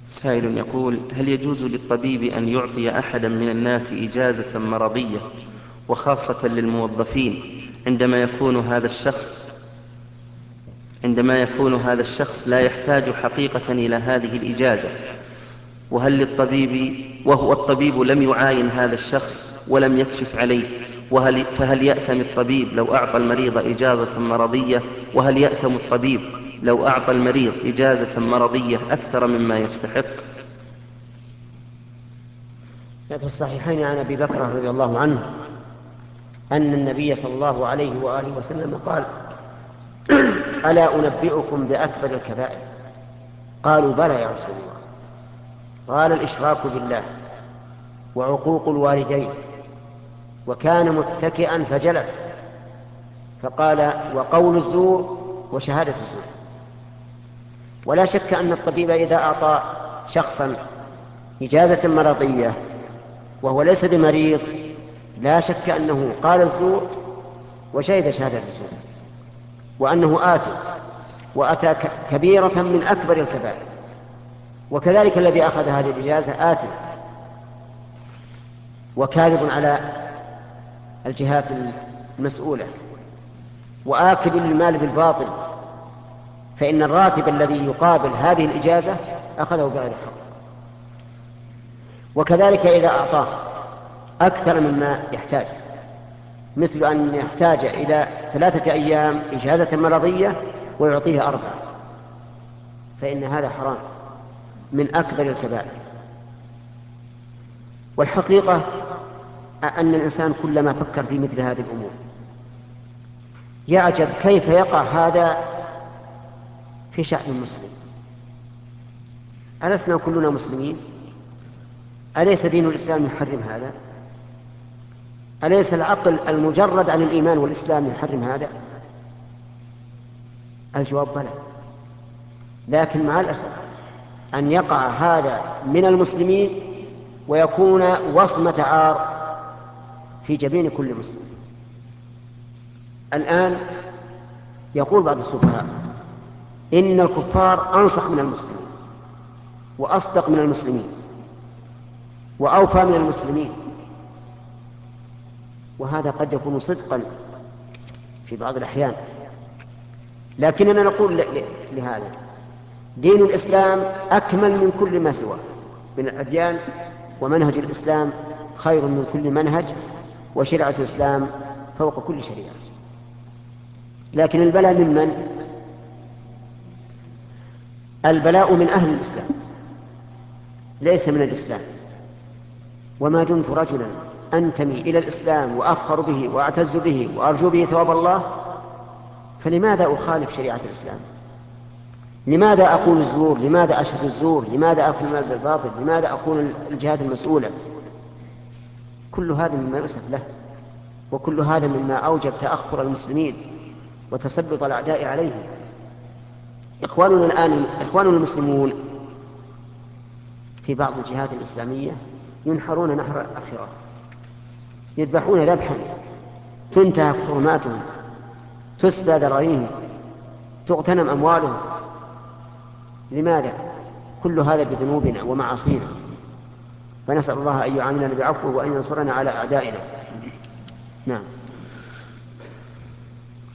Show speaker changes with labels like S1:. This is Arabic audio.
S1: سائل يقول: هل يجوز للطبيب أن يعطي أحدا من الناس إجازة مرضية، وخاصة للموظفين، عندما يكون هذا الشخص لا يحتاج حقيقة إلى هذه الإجازة، وهو الطبيب لم يعاين هذا الشخص ولم يكشف عليه، فهل يأثم الطبيب لو أعطى المريض إجازة مرضية؟ وهل يأثم الطبيب لو أعطى المريض إجازة مرضية أكثر مما يستحق؟
S2: في الصحيحين عن أبي بكر رضي الله عنه أن النبي صلى الله عليه وآله وسلم قال: ألا أنبئكم بأكبر الكبائر؟ قالوا: بلى يا رسول الله. قال: الإشراك بالله، وعقوق الوالدين. وكان متكئا فجلس فقال: وقول الزور وشهادة الزور. ولا شك أن الطبيب إذا أعطى شخصا إجازة مرضية وهو ليس بمريض، لا شك أنه قال الزور وشهد شهادة الزور، وأنه آثم وأتى كبيرة من أكبر الكبائر. وكذلك الذي أخذ هذه الإجازة آثم وكاذب على الجهات المسؤولة وآكل للمال بالباطل، فإن الراتب الذي يقابل هذه الإجازة أخذه بغير حق. وكذلك إذا أعطاه أكثر مما يحتاج، مثل أن يحتاج إلى 3 أيام إجازة مرضية ويعطيه 4، فإن هذا حرام من أكبر الكبائر. والحقيقة أن الإنسان كلما فكر في مثل هذه الأمور يعجب كيف يقع هذا في شعب مسلم. ألسنا كلنا مسلمين؟ أليس دين الإسلام يحرم هذا؟ أليس العقل المجرد عن الإيمان والإسلام يحرم هذا؟ الجواب بلى. لكن مع الأسف أن يقع هذا من المسلمين ويكون وصمة عار في جبين كل مسلم. الآن يقول بعض السفهاء إن الكفار أنصح من المسلمين وأصدق من المسلمين وأوفى من المسلمين، وهذا قد يكون صدقا في بعض الأحيان، لكننا نقول لهذا: دين الإسلام أكمل من كل ما سواه من الأديان، ومنهج الإسلام خير من كل منهج، وشريعة الإسلام فوق كل شريعة. لكن البلاء ممن؟ البلاء من أهل الإسلام ليس من الإسلام. وما دمت رجلا أنتمي إلى الإسلام وأفخر به وأعتز به وأرجو به ثواب الله، فلماذا أخالف شريعة الإسلام؟ لماذا أقول الزور؟ لماذا أشهد الزور؟ لماذا أكل المال بالباطل؟ لماذا أكون الجهات المسؤولة؟ كل هذا مما يؤسف له، وكل هذا مما أوجب تأخر المسلمين وتسلط الأعداء عليهم. إخواننا الآن، إخواننا المسلمون في بعض الجهات الإسلامية ينحرون نحر الخراف، يذبحون ذبحا تنتهك حرماتهم، تسبى ذراريهم، تغتنم أموالهم. لماذا؟ كل هذا بذنوبنا ومعاصينا، فنسأل الله أن يعاملنا بعفوه وأن ينصرنا على أعدائنا. نعم.